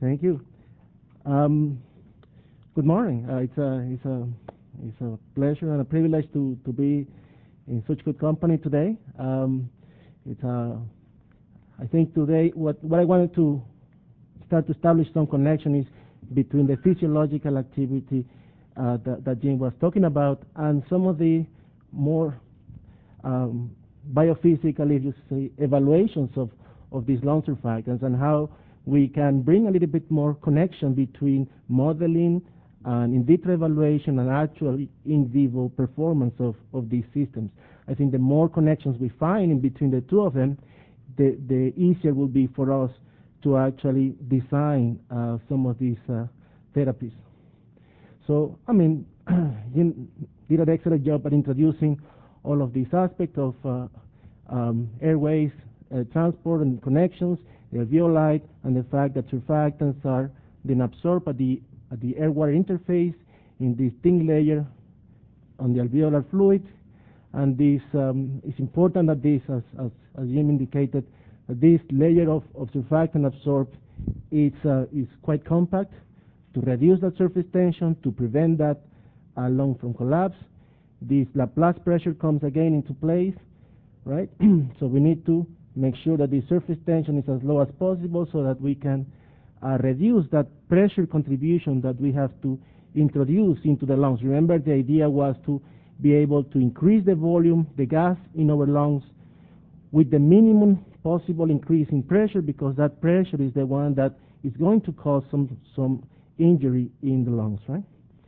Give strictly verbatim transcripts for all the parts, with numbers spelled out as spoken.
Thank you. Um, good morning. Uh, it's a it's a it's a pleasure and a privilege to to be in such good company today. Um, it's a I think today what what I wanted to start to establish some connection is between the physiological activity uh, that, that Jim was talking about and some of the more um, biophysical, if you say, evaluations of of these lung surfactants and how we can bring a little bit more connection between modeling and in vitro evaluation and actual in vivo performance of, of these systems. I think the more connections we find in between the two of them, the, the easier will be for us to actually design uh, some of these uh, therapies. So, I mean, you did an excellent job at introducing all of these aspects of uh, um, airways, uh, transport and connections, the alveoli, and the fact that surfactants are then absorbed at the, at the air-water interface in this thin layer on the alveolar fluid. And this um, it's important that this, as, as, as Jim indicated, that this layer of, of surfactant absorbed is, uh, is quite compact to reduce that surface tension, to prevent that uh, lung from collapse. This Laplace pressure comes again into place, right? So we need to make sure that the surface tension is as low as possible so that we can uh, reduce that pressure contribution that we have to introduce into the lungs. Remember, the idea was to be able to increase the volume, the gas in our lungs, with the minimum possible increase in pressure, because that pressure is the one that is going to cause some, some injury in the lungs, right?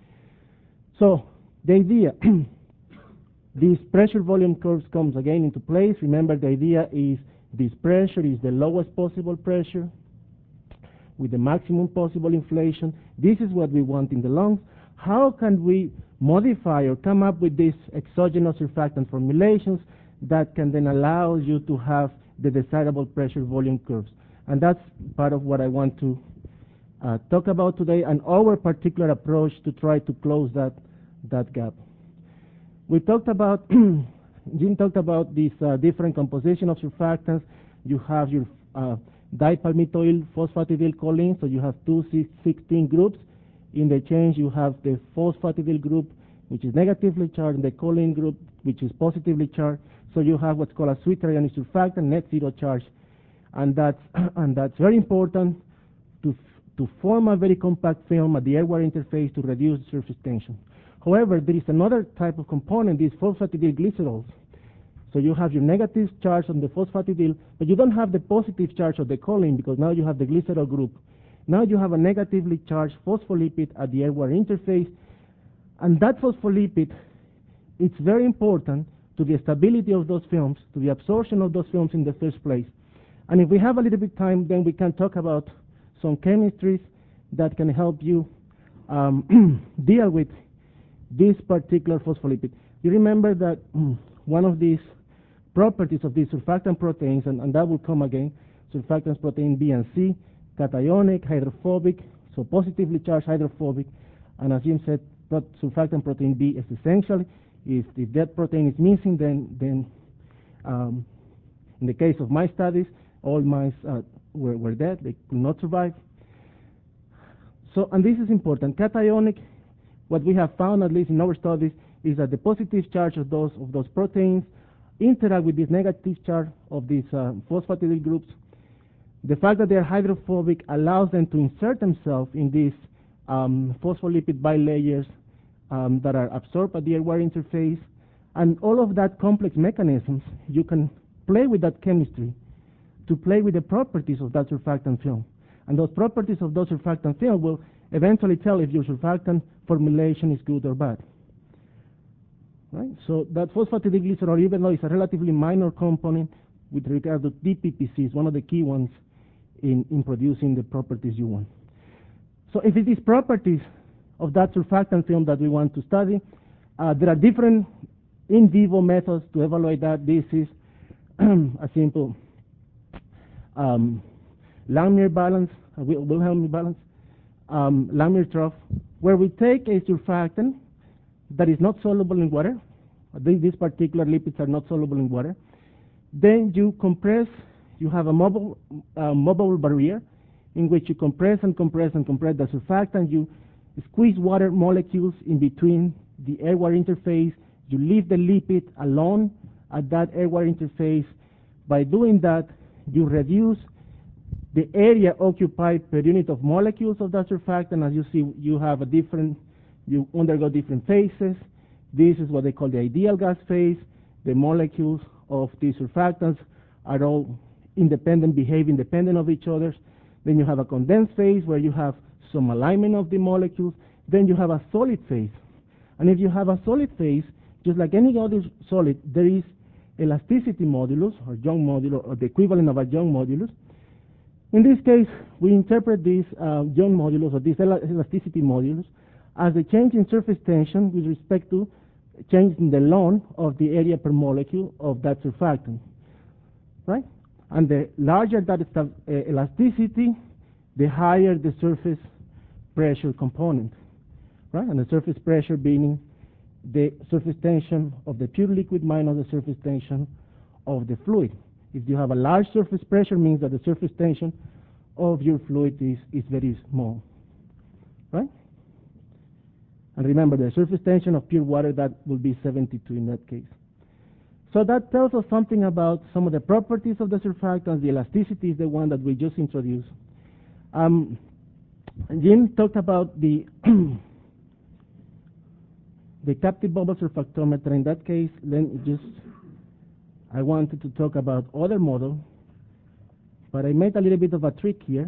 So the idea, these pressure volume curves comes again into place. Remember, the idea is this pressure is the lowest possible pressure with the maximum possible inflation. This is what we want in the lungs. How can we modify or come up with these exogenous surfactant formulations that can then allow you to have the desirable pressure volume curves? And that's part of what I want to uh, talk about today, and our particular approach to try to close that, that gap. We talked about, Jim talked about this uh, different composition of surfactants. You have your uh, dipalmitoyl phosphatidylcholine, so you have two sixteen groups. In the change, you have the phosphatidyl group, which is negatively charged, and the choline group, which is positively charged. So you have what's called a sweet ionic surfactant, net zero charge, and that's and that's very important to to form a very compact film at the air-water interface to reduce surface tension. However, there is another type of component, these phosphatidyl glycerols. So you have your negative charge on the phosphatidyl, but you don't have the positive charge of the choline, because now you have the glycerol group. Now you have a negatively charged phospholipid at the air-water interface, and that phospholipid, it's very important to the stability of those films, to the absorption of those films in the first place. And if we have a little bit of time, then we can talk about some chemistries that can help you um, deal with this particular phospholipid. You remember that mm, one of these properties of these surfactant proteins, and, and that will come again, surfactants protein B and C, cationic, hydrophobic, so positively charged hydrophobic, and as Jim said, surfactant protein B is essential. If, if that protein is missing, then, then um, in the case of my studies, all mice uh, were, were dead, they could not survive. So, and this is important, cationic, what we have found, at least in our studies, is that the positive charge of those, of those proteins interact with this negative charge of these uh, phosphatidyl groups. The fact that they are hydrophobic allows them to insert themselves in these um, phospholipid bilayers um, that are absorbed at the air-water interface. And all of that complex mechanisms, you can play with that chemistry to play with the properties of that surfactant film. And those properties of those surfactant film will eventually tell if your surfactant formulation is good or bad. Right? So that phosphatidylglycerol, even though it's a relatively minor component with regard to D P P C, is one of the key ones in, in producing the properties you want. So if it is properties of that surfactant film that we want to study, uh, there are different in vivo methods to evaluate that. This is a simple um, Langmuir balance, uh, Wilhelm balance, um, Langmuir trough, where we take a surfactant that is not soluble in water. These particular lipids are not soluble in water. Then you compress, you have a mobile, uh, mobile barrier. in which you compress and compress and compress the surfactant. You squeeze water molecules in between the air-water interface. You leave the lipid alone at that air-water interface. By doing that, you reduce the area occupied per unit of molecules of that surfactant. As you see, you have a different, you undergo different phases. This is what they call the ideal gas phase. The molecules of these surfactants are all independent, behave independent of each other. Then you have a condensed phase where you have some alignment of the molecules. Then you have a solid phase. And if you have a solid phase, just like any other solid, there is elasticity modulus, or Young modulus, or the equivalent of a Young modulus. In this case, we interpret this uh, Young modulus, or this elasticity modulus, as the change in surface tension with respect to change in the ln of the area per molecule of that surfactant, right? And the larger that uh, elasticity, the higher the surface pressure component, right? And the surface pressure being the surface tension of the pure liquid minus the surface tension of the fluid. If you have a large surface pressure, means that the surface tension of your fluid is, is very small, right? And remember, the surface tension of pure water, that will be seventy-two in that case. So that tells us something about some of the properties of the surfactants. The elasticity is the one that we just introduced. Um, Jim talked about the the captive bubble surfactometer. In that case, then just I wanted to talk about other model, but I made a little bit of a trick here.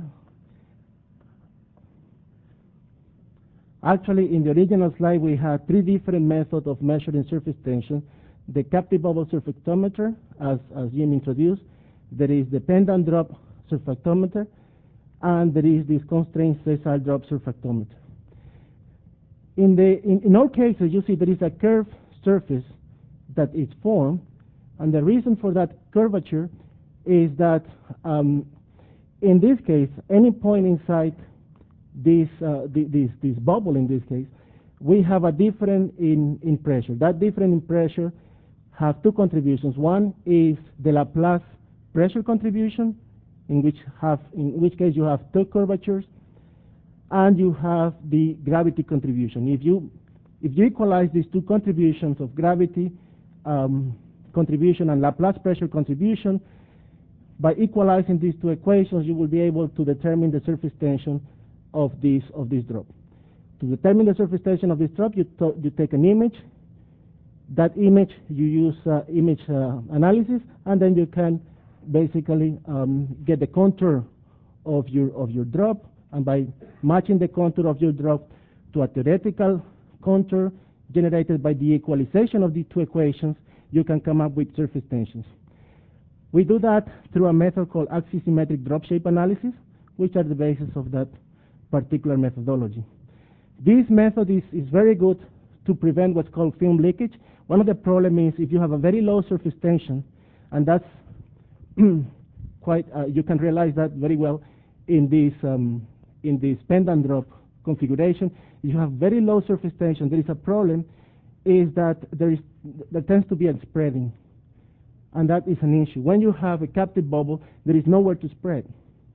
Actually, in the original slide, we had three different methods of measuring surface tension. The captive bubble surfactometer, as, as Jim introduced. There is the pendant drop surfactometer, and there is this constrained sessile drop surfactometer. In, the, in, in all cases, you see there is a curved surface that is formed, and the reason for that curvature is that um, in this case, any point inside this, uh, the, this, this bubble in this case, we have a difference in, in pressure. That difference in pressure have two contributions. One is the Laplace pressure contribution, in which, have, in which case you have two curvatures, and you have the gravity contribution. If you, if you equalize these two contributions of gravity um, contribution and Laplace pressure contribution, by equalizing these two equations, you will be able to determine the surface tension of this, of this drop. To determine the surface tension of this drop, you, you take an image. That image, you use uh, image uh, analysis, and then you can basically um, get the contour of your, of your drop, and by matching the contour of your drop to a theoretical contour generated by the equalization of the two equations, you can come up with surface tensions. We do that through a method called axisymmetric drop shape analysis, which are the basis of that particular methodology. This method is, is very good to prevent what's called film leakage. One of the problems is if you have a very low surface tension, and that's quite, uh, you can realize that very well in this, um, in this pendant drop configuration. You have very low surface tension. There is a problem is that there, is, there tends to be a spreading, and that is an issue. When you have a captive bubble, there is nowhere to spread.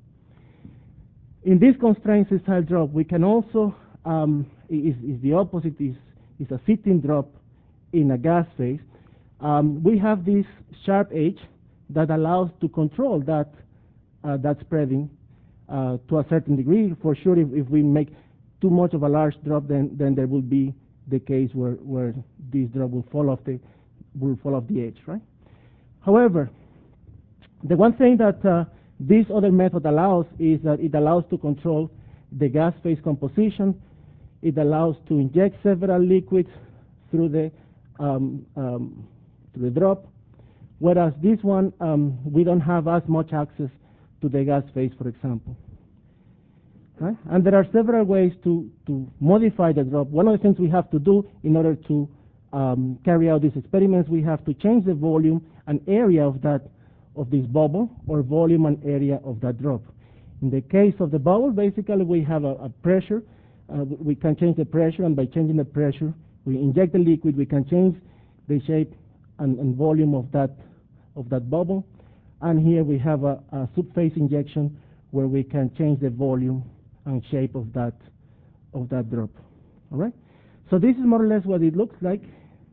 In this constrained sessile drop, we can also, um, is, is the opposite, is, is a sitting drop in a gas phase. Um, we have this sharp edge that allows to control that, uh, that spreading uh, to a certain degree. For sure, if, if we make too much of a large drop, then, then there will be the case where, where this drop will fall off the, will fall off the edge, right? However, the one thing that uh, this other method allows is that it allows to control the gas phase composition. It allows to inject several liquids through the um, um, through the drop, whereas this one um, we don't have as much access to the gas phase, for example. Right? And there are several ways to to modify the drop. One of the things we have to do in order to um, carry out these experiments, we have to change the volume and area of that of this bubble, or volume and area of that drop. In the case of the bubble, basically we have a, a pressure. Uh, we can change the pressure, and by changing the pressure, we inject the liquid. We can change the shape and, and volume of that of that bubble. And here we have a, a subphase injection where we can change the volume and shape of that of that drop. All right. So this is more or less what it looks like.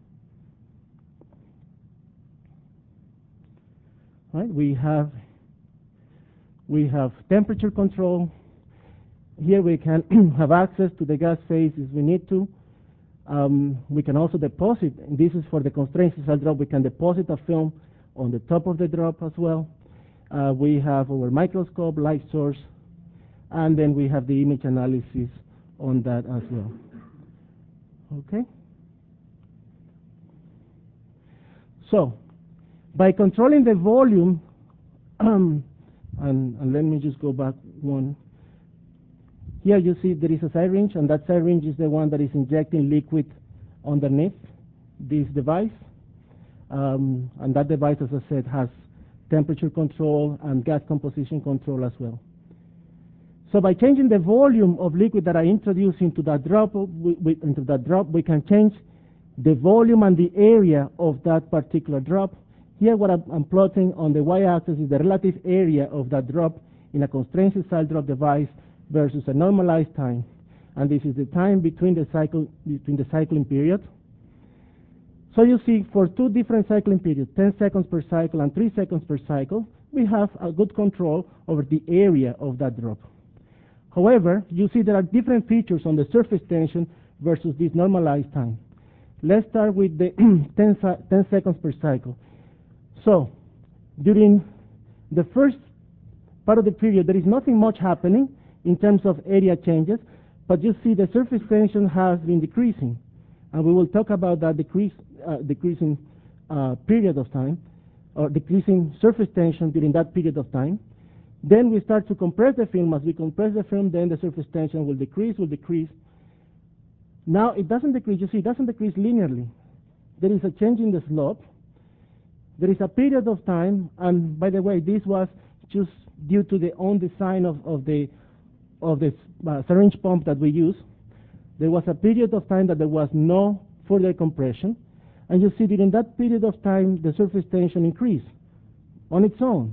All right. We have we have temperature control. Here we can have access to the gas phase if we need to. Um, we can also deposit, and this is for the constrained C S L drop, we can deposit a film on the top of the drop as well. Uh, we have our microscope, light source, and then we have the image analysis on that as well. Okay? So, by controlling the volume, um, and, and let me just go back one. Here you see there is a syringe, and that syringe is the one that is injecting liquid underneath this device. Um, and that device, as I said, has temperature control and gas composition control as well. So by changing the volume of liquid that I introduce into that drop, we, we, into that drop, we can change the volume and the area of that particular drop. Here what I'm, I'm plotting on the y-axis is the relative area of that drop in a constrained C S L drop device versus a normalized time. And this is the time between the cycle between the cycling period. So you see for two different cycling periods, ten seconds per cycle and three seconds per cycle, we have a good control over the area of that drop. However, you see there are different features on the surface tension versus this normalized time. Let's start with the ten, ten seconds per cycle. So during the first part of the period, there is nothing much happening in terms of area changes, but you see the surface tension has been decreasing, and we will talk about that decrease, uh, decreasing uh, period of time, or decreasing surface tension during that period of time. Then we start to compress the film. As we compress the film, then the surface tension will decrease, will decrease. Now it doesn't decrease, you see, it doesn't decrease linearly. There is a change in the slope. There is a period of time, and by the way, this was just due to the own design of, of the of the uh, syringe pump that we use. There was a period of time that there was no further compression, and you see during that period of time the surface tension increased on its own.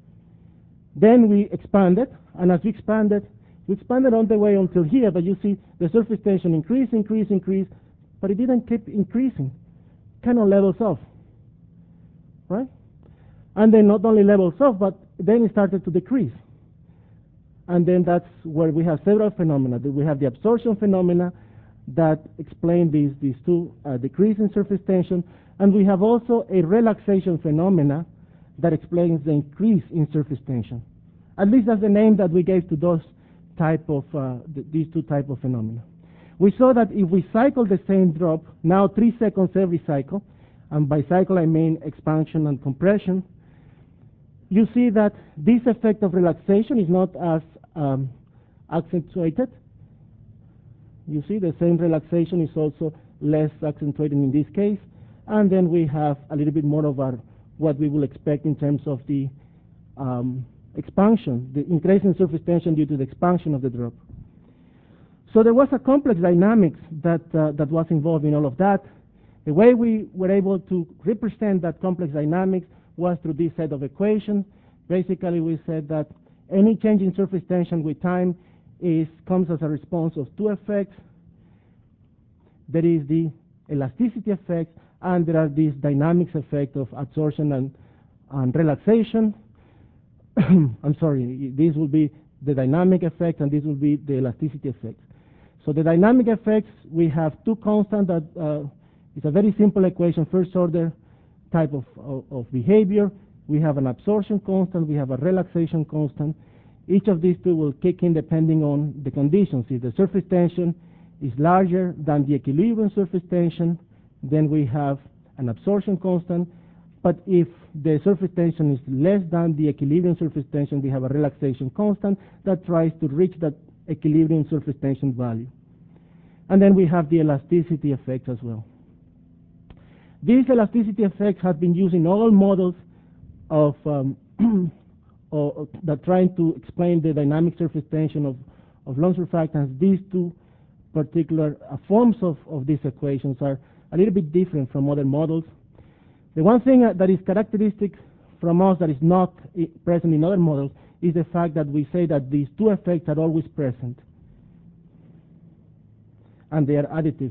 Then we expanded, and as we expanded, we expanded all the way until here, but you see the surface tension increased, increased, increased, but it didn't keep increasing, kind of levels off, right? And then not only levels off, but then it started to decrease. And then that's where we have several phenomena. We have the absorption phenomena that explain these, these two uh, decrease in surface tension, and we have also a relaxation phenomena that explains the increase in surface tension. At least that's the name that we gave to those type of uh, th these two type of phenomena. We saw that if we cycle the same drop, now three seconds every cycle, and by cycle I mean expansion and compression, you see that this effect of relaxation is not as um, accentuated. You see the same relaxation is also less accentuated in this case, and then we have a little bit more of our what we will expect in terms of the um, expansion, the increase in surface tension due to the expansion of the drop. So there was a complex dynamics that uh, that was involved in all of that. The way we were able to represent that complex dynamics was through this set of equations. Basically, we said that any change in surface tension with time is comes as a response of two effects. There is the elasticity effect, and there are these dynamics effect of absorption and, and relaxation. I'm sorry, this will be the dynamic effect, and this will be the elasticity effect. So the dynamic effects, we have two constants that uh, it's a very simple equation, first order type of, of, of behavior. We have an absorption constant, we have a relaxation constant. Each of these two will kick in depending on the conditions. If the surface tension is larger than the equilibrium surface tension, then we have an absorption constant. But if the surface tension is less than the equilibrium surface tension, we have a relaxation constant that tries to reach that equilibrium surface tension value. And then we have the elasticity effect as well. These elasticity effects have been used in all models of um, or, that trying to explain the dynamic surface tension of, of long surfactants. These two particular uh, forms of, of these equations are a little bit different from other models. The one thing uh, that is characteristic from us that is not I present in other models is the fact that we say that these two effects are always present, and they are additive.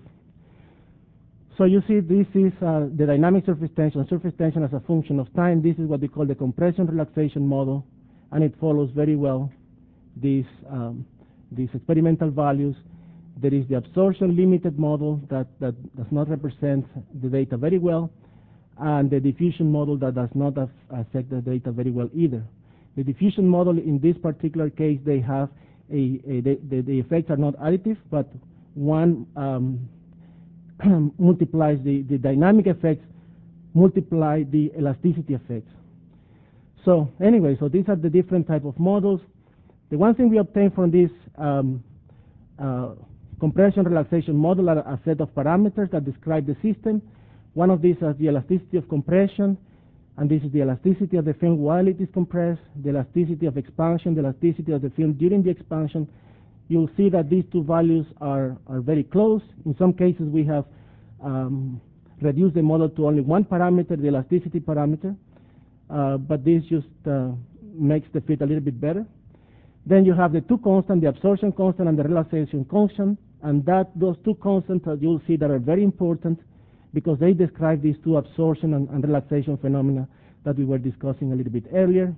So you see, this is uh, the dynamic surface tension, surface tension as a function of time. This is what we call the compression relaxation model, and it follows very well these, um, these experimental values. There is the absorption limited model that, that does not represent the data very well, and the diffusion model that does not af affect the data very well either. The diffusion model, in this particular case, they have a, a the, the, the effects are not additive, but one um, multiplies the, the dynamic effects, multiply the elasticity effects. So anyway, so these are the different type of models. The one thing we obtain from this um, uh, compression relaxation model are a set of parameters that describe the system. One of these is the elasticity of compression, and this is the elasticity of the film while it is compressed, the elasticity of expansion, the elasticity of the film during the expansion. You'll see that these two values are, are very close. In some cases, we have um, reduced the model to only one parameter, the elasticity parameter, uh, but this just uh, makes the fit a little bit better. Then you have the two constants, the absorption constant and the relaxation constant, and that those two constants, uh, you'll see, that are very important because they describe these two absorption and, and relaxation phenomena that we were discussing a little bit earlier.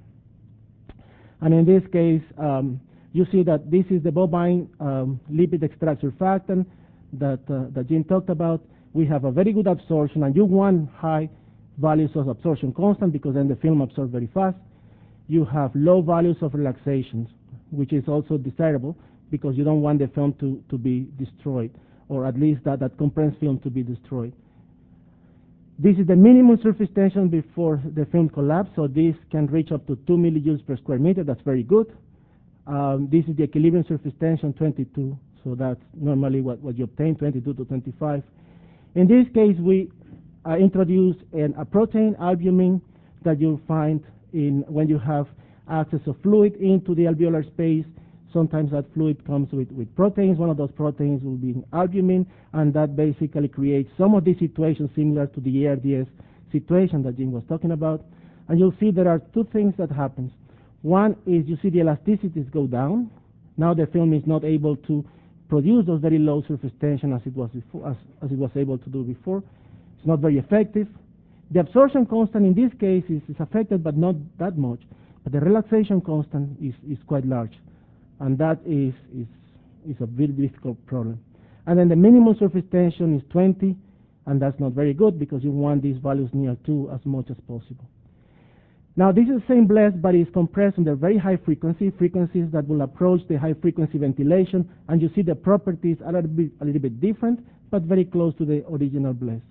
And in this case, um, you see that this is the bovine um, lipid extract surfactant that, uh, that Jim talked about. We have a very good absorption, and you want high values of absorption constant because then the film absorbs very fast. You have low values of relaxations, which is also desirable because you don't want the film to, to be destroyed, or at least that, that compressed film to be destroyed. This is the minimum surface tension before the film collapse, so this can reach up to two millijoules per square meter. That's very good. Um, this is the equilibrium surface tension, twenty-two, so that's normally what, what you obtain, twenty-two to twenty-five. In this case, we uh, introduce an, a protein, albumin, that you'll find in when you have access of fluid into the alveolar space. Sometimes that fluid comes with, with proteins. One of those proteins will be albumin, and that basically creates some of these situations similar to the A R D S situation that Jim was talking about. And you'll see there are two things that happens. One is you see the elasticities go down. Now the film is not able to produce those very low surface tension as it was before, as, as it was able to do before. It's not very effective. The absorption constant in this case is, is affected, but not that much. But the relaxation constant is, is quite large, and that is, is, is a very difficult problem. And then the minimum surface tension is twenty, and that's not very good because you want these values near two as much as possible. Now this is the same blast, but it's compressed under very high frequency, frequencies that will approach the high frequency ventilation, and you see the properties are a little bit, a little bit different, but very close to the original blast.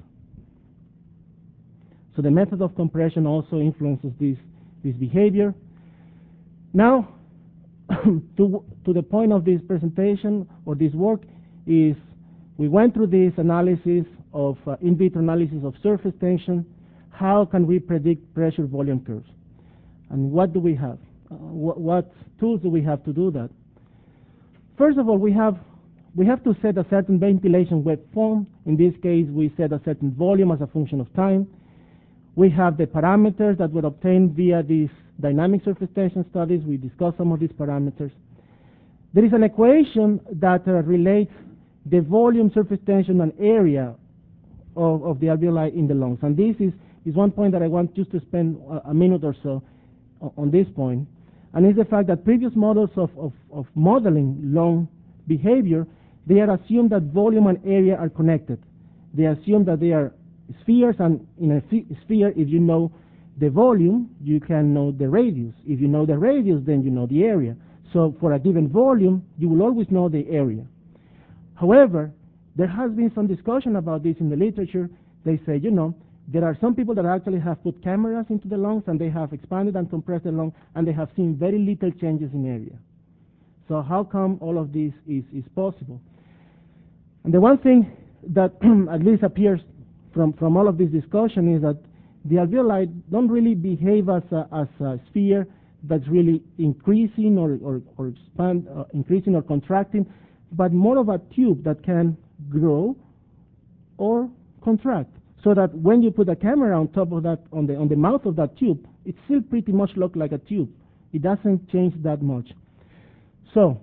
So the method of compression also influences this, this behavior. Now, to, to the point of this presentation or this work is we went through this analysis of uh, in vitro analysis of surface tension. How can we predict pressure volume curves? And what do we have? Uh, wh what tools do we have to do that? First of all, we have we have to set a certain ventilation web form. In this case, we set a certain volume as a function of time. We have the parameters that were obtained via these dynamic surface tension studies. We discussed some of these parameters. There is an equation that uh, relates the volume, surface tension, and area of, of the alveoli in the lungs. And this is, is one point that I want just to spend a, a minute or so on this point. And it's the fact that previous models of, of, of modeling lung behavior, they are assumed that volume and area are connected. They assume that they are spheres, and in a sphere, if you know the volume, you can know the radius. If you know the radius, then you know the area. So for a given volume, you will always know the area. However, there has been some discussion about this in the literature. They say, you know, there are some people that actually have put cameras into the lungs, and they have expanded and compressed the lung, and they have seen very little changes in area. So how come all of this is, is possible? And the one thing that at least appears from, from all of this discussion is that the alveoli don't really behave as a, as a sphere that's really increasing or, or, or expand, uh, increasing or contracting, but more of a tube that can grow or contract. So that when you put a camera on top of that, on the, on the mouth of that tube, it still pretty much looks like a tube. It doesn't change that much. So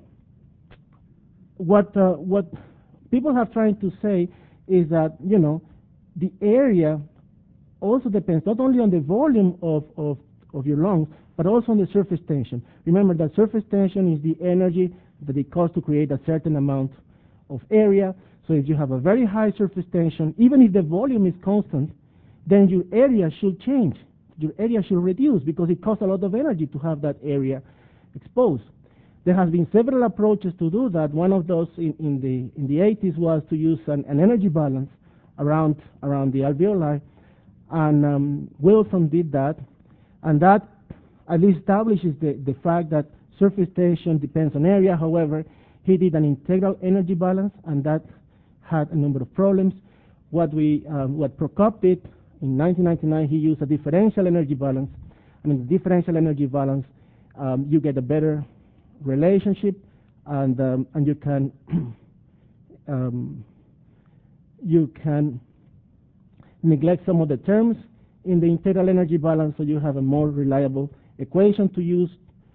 what uh, what people have tried to say is that, you know, the area also depends not only on the volume of, of, of your lungs, but also on the surface tension. Remember that surface tension is the energy that it costs to create a certain amount of area. So if you have a very high surface tension, even if the volume is constant, then your area should change. Your area should reduce because it costs a lot of energy to have that area exposed. There has been several approaches to do that. One of those in, in the in the eighties was to use an, an energy balance around around the alveoli, and um, Wilson did that, and that at least establishes the, the fact that surface tension depends on area. However, he did an integral energy balance, and that had a number of problems. What we um, what Prokop did in nineteen ninety-nine, he used a differential energy balance. I mean, the differential energy balance, um, you get a better relationship, and um, and you can um, you can neglect some of the terms in the integral energy balance, so you have a more reliable equation to use.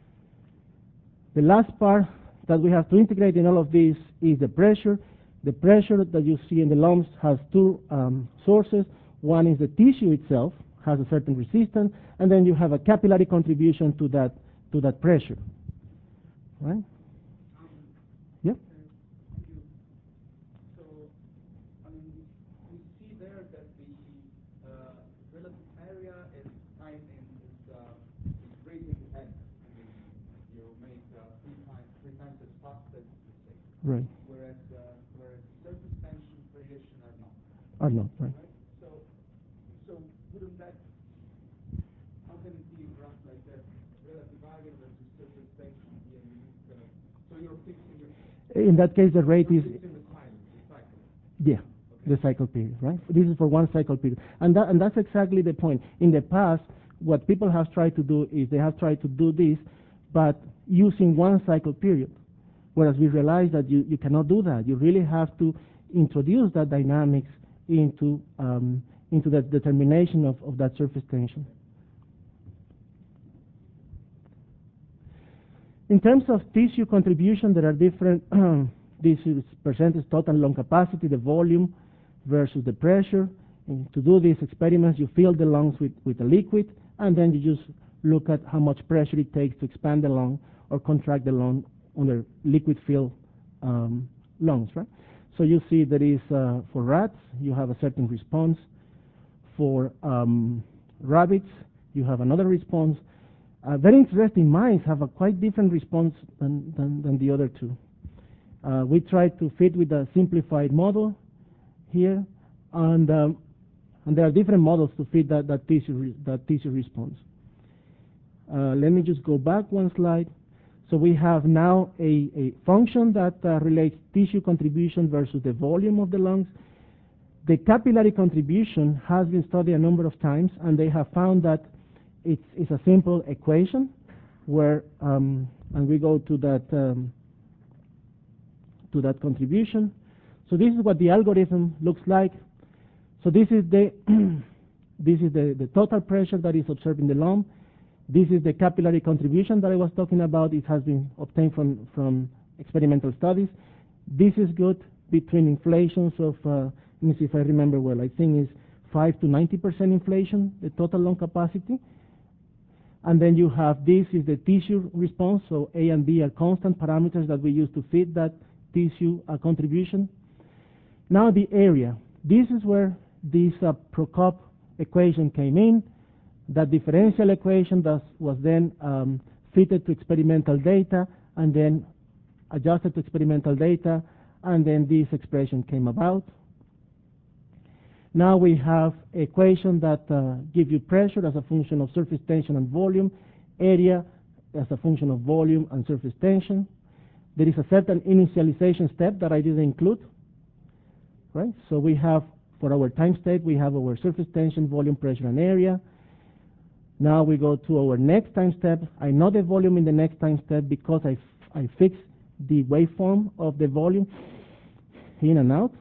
The last part that we have to integrate in all of this is the pressure. The pressure that you see in the lumps has two um, sources. One is the tissue itself, has a certain resistance, and then you have a capillary contribution to that to that pressure. Right? Um, Yep. thank you. So, I mean, we see there that the uh, relative area is time in is, uh, is raising n. I mean, you make uh, three times three times as fast as you say. Right. Whereas uh, whereas surface tension variation are not. Are not, right. Right. So, so wouldn't that, how can it be a graph like that? Relative area versus surface tension, and you uh, so you're fixing your. In that case, the rate you're is fixing the time, the cycle. yeah, Okay. the cycle period, right? This is for one cycle period, and that and that's exactly the point. In the past, what people have tried to do is they have tried to do this, but using one cycle period. Whereas we realize that you, you cannot do that. You really have to introduce that dynamics into um, into the determination of, of that surface tension. In terms of tissue contribution, there are different. This is percentage total lung capacity, the volume versus the pressure. And to do these experiments, you fill the lungs with, with a liquid, and then you just look at how much pressure it takes to expand the lung or contract the lung under liquid-filled um, lungs, right? So you see there is, uh, for rats, you have a certain response. For um, rabbits, you have another response. Uh, very interesting, mice have a quite different response than, than, than the other two. Uh, we tried to fit with a simplified model here, and, um, and there are different models to fit that, that, tissue, re that tissue response. Uh, let me just go back one slide. So we have now a, a function that uh, relates tissue contribution versus the volume of the lungs. The capillary contribution has been studied a number of times, and they have found that it's, it's a simple equation where, um, and we go to that, um, to that contribution. So this is what the algorithm looks like. So this is the, this is the, the total pressure that is observed in the lung. This is the capillary contribution that I was talking about. It has been obtained from, from experimental studies. This is good between inflations of, uh, let me see if I remember well, I think it's five to ninety percent inflation, the total lung capacity. And then you have, this is the tissue response, so A and B are constant parameters that we use to fit that tissue uh, contribution. Now the area. This is where this uh, Prokop equation came in. That differential equation does, was then um, fitted to experimental data and then adjusted to experimental data, and then this expression came about. Now we have equation that uh, give you pressure as a function of surface tension and volume, area as a function of volume and surface tension. There is a certain initialization step that I didn't include, right? So we have, for our time state, we have our surface tension, volume, pressure, and area. Now we go to our next time step. I know the volume in the next time step because I, I fix the waveform of the volume in and out.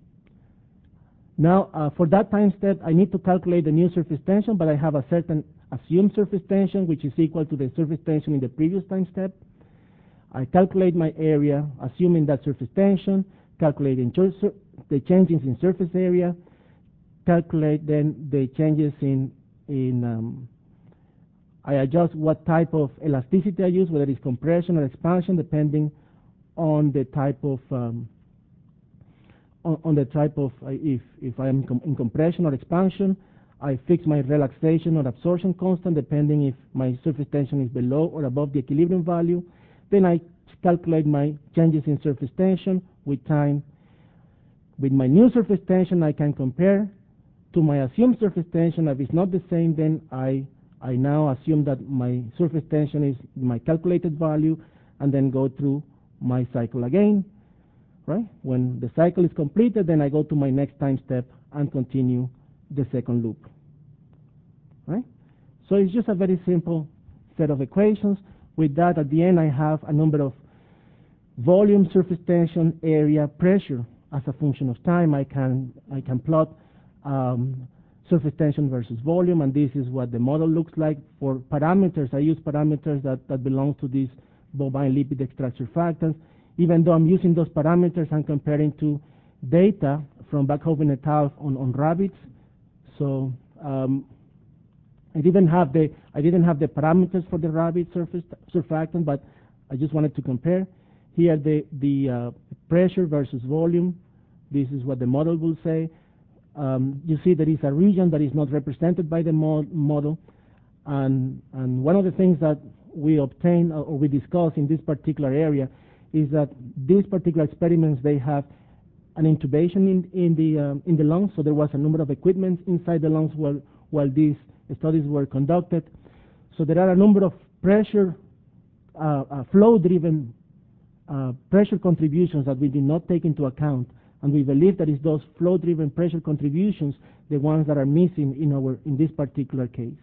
Now, uh, for that time step, I need to calculate the new surface tension, but I have a certain assumed surface tension, which is equal to the surface tension in the previous time step. I calculate my area, assuming that surface tension, calculating the changes in surface area, calculate then the changes in, in um, I adjust what type of elasticity I use, whether it's compression or expansion, depending on the type of um, on, on the type of uh, if if I am com in compression or expansion. I fix my relaxation or absorption constant, depending if my surface tension is below or above the equilibrium value. Then I calculate my changes in surface tension with time. With my new surface tension, I can compare to my assumed surface tension. If it's not the same, then I I now assume that my surface tension is my calculated value, and then go through my cycle again, right? When the cycle is completed, then I go to my next time step and continue the second loop, right? So it's just a very simple set of equations. With that, at the end, I have a number of volume, surface tension, area, pressure as a function of time. I can I can plot um, surface tension versus volume, and this is what the model looks like. For parameters, I use parameters that, that belong to these bovine lipid extract surfactants. Even though I'm using those parameters, I'm comparing to data from Backhoven et al. on, on rabbits. So um, I didn't have the I didn't have the parameters for the rabbit surface surfactant, but I just wanted to compare. Here the the uh, pressure versus volume. This is what the model will say. Um, you see there is a region that is not represented by the mo model, and and one of the things that we obtain or we discuss in this particular area is that these particular experiments, they have an intubation in in the um, in the lungs. So there was a number of equipment inside the lungs while while these studies were conducted. So there are a number of pressure uh, uh, flow-driven uh, pressure contributions that we did not take into account. And we believe that it's those flow-driven pressure contributions, the ones that are missing in our in this particular case.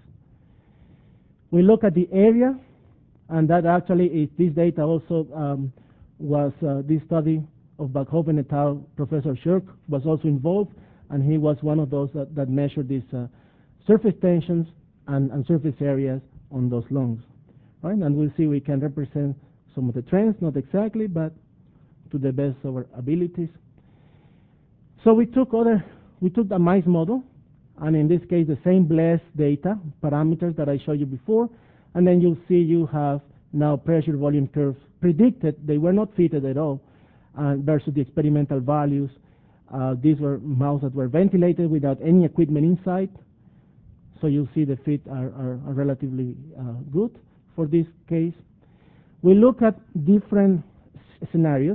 We look at the area, and that actually is this data also um, was uh, this study of Backhoven et al. Professor Shirk was also involved, and he was one of those that, that measured these uh, surface tensions and, and surface areas on those lungs. Right? And we'll see we can represent some of the trends, not exactly, but to the best of our abilities. So we took other, we took the mice model, and in this case the same blessed data parameters that I showed you before, and then you'll see you have now pressure volume curves predicted. They were not fitted at all, uh, versus the experimental values. Uh, these were mouse that were ventilated without any equipment inside, so you'll see the fit are, are, are relatively uh, good for this case. We look at different scenarios.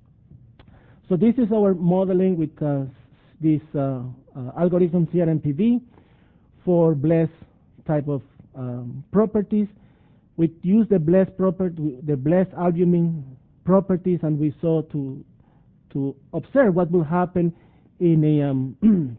So this is our modeling with uh, this uh, uh, algorithm C R M P V for Bless type of um, properties. We use the Bless property, the Bless albumin properties, and we saw to to observe what will happen in a um,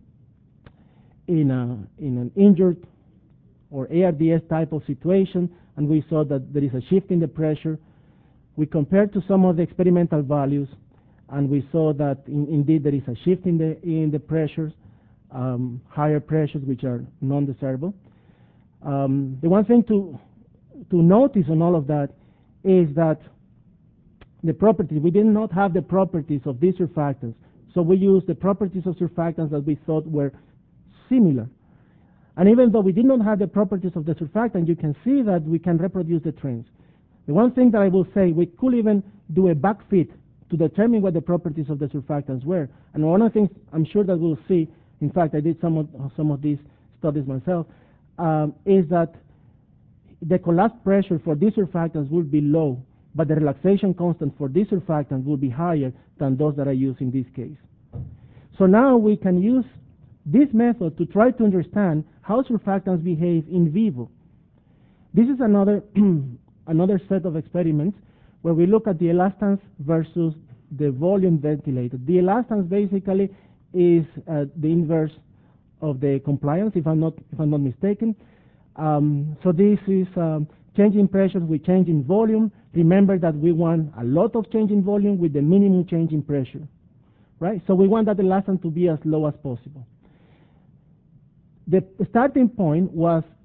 in a in an injured or A R D S type of situation, and we saw that there is a shift in the pressure. We compared to some of the experimental values, and we saw that in, indeed there is a shift in the in the pressures, um, higher pressures which are non-desirable. Um, the one thing to to notice on all of that is that the properties, we did not have the properties of these surfactants, so we used the properties of surfactants that we thought were similar. And even though we did not have the properties of the surfactant, you can see that we can reproduce the trends. The one thing that I will say, we could even do a backfit to determine what the properties of the surfactants were. And one of the things I'm sure that we'll see, in fact I did some of, some of these studies myself, um, is that the collapse pressure for these surfactants will be low, but the relaxation constant for these surfactants will be higher than those that I use in this case. So now we can use this method to try to understand how surfactants behave in vivo. This is another another set of experiments where we look at the elastance versus the volume ventilated. The elastance basically is uh, the inverse of the compliance, if I'm not if I'm not mistaken. Um, so this is um, change in pressures with change in volume. Remember that we want a lot of change in volume with the minimum change in pressure, right? So we want that elastance to be as low as possible. The starting point was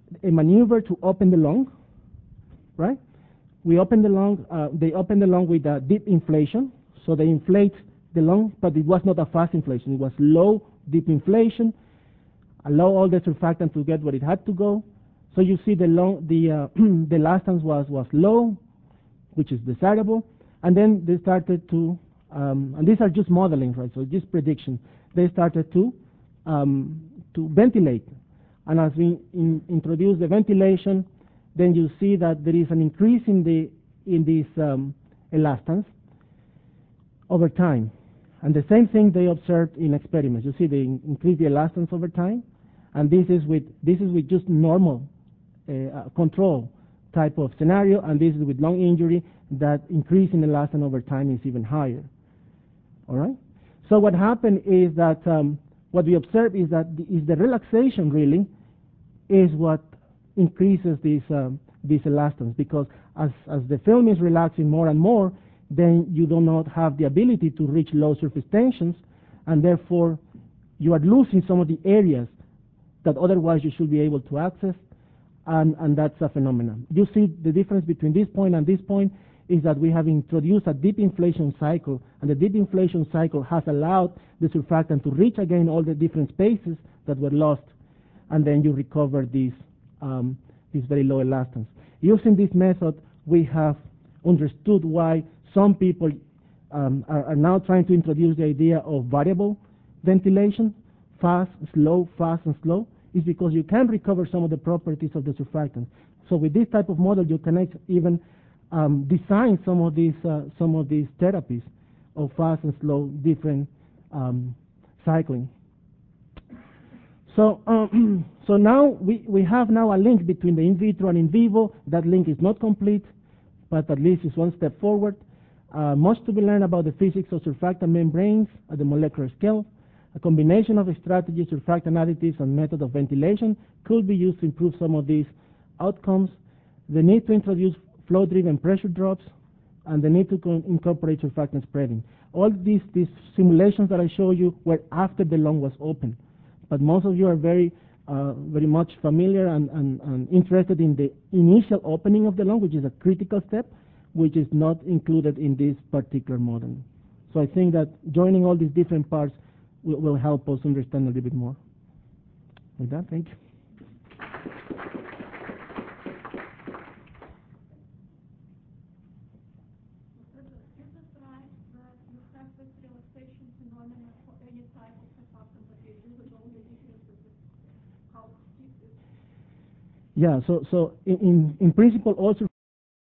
a maneuver to open the lung, right? We open the lung, uh, they open the lung with a deep inflation, so they inflate the lung, but it was not a fast inflation. It was low, deep inflation, allow all the surfactant to get where it had to go. So you see the lung, the uh, the elastance was was low, which is desirable, and then they started to, um, and these are just modeling, right? So just prediction. They started to um, to ventilate, and as we in, introduce the ventilation, then you see that there is an increase in the in this um, elastance over time, and the same thing they observed in experiments. You see they in, increase the elastance over time, and this is with this is with just normal uh, control type of scenario, and this is with lung injury, that increase in elastance over time is even higher. All right. So what happened is that um, what we observe is that the, is the relaxation really is what increases this um, this elastance, because as as the film is relaxing more and more, then you do not have the ability to reach low surface tensions, and therefore you are losing some of the areas that otherwise you should be able to access, and, and that's a phenomenon. You see the difference between this point and this point is that we have introduced a deep inflation cycle, and the deep inflation cycle has allowed the surfactant to reach again all the different spaces that were lost, and then you recover these, um, these very low elastance. Using this method, we have understood why some people um, are, are now trying to introduce the idea of variable ventilation, fast, slow, fast, and slow, is because you can recover some of the properties of the surfactant. So with this type of model, you can even um, design some of these uh, some of these therapies of fast and slow, different um, cycling. So um, so now we we have now a link between the in vitro and in vivo. That link is not complete, but at least it's one step forward. Uh, much to be learned about the physics of surfactant membranes at the molecular scale. A combination of strategies, surfactant additives, and method of ventilation could be used to improve some of these outcomes. The need to introduce flow-driven pressure drops, and the need to incorporate surfactant spreading. All these, these simulations that I show you were after the lung was open, but most of you are very, uh, very much familiar and, and, and interested in the initial opening of the lung, which is a critical step, which is not included in this particular model. So I think that joining all these different parts will, will help us understand a little bit more. With that, thank you. Yeah, so, so in, in, in principle, all